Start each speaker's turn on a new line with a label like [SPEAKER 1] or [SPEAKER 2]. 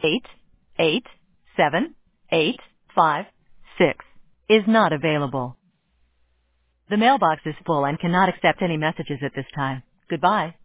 [SPEAKER 1] 888-7856 is not available. The mailbox is full and cannot accept any messages at this time. Goodbye.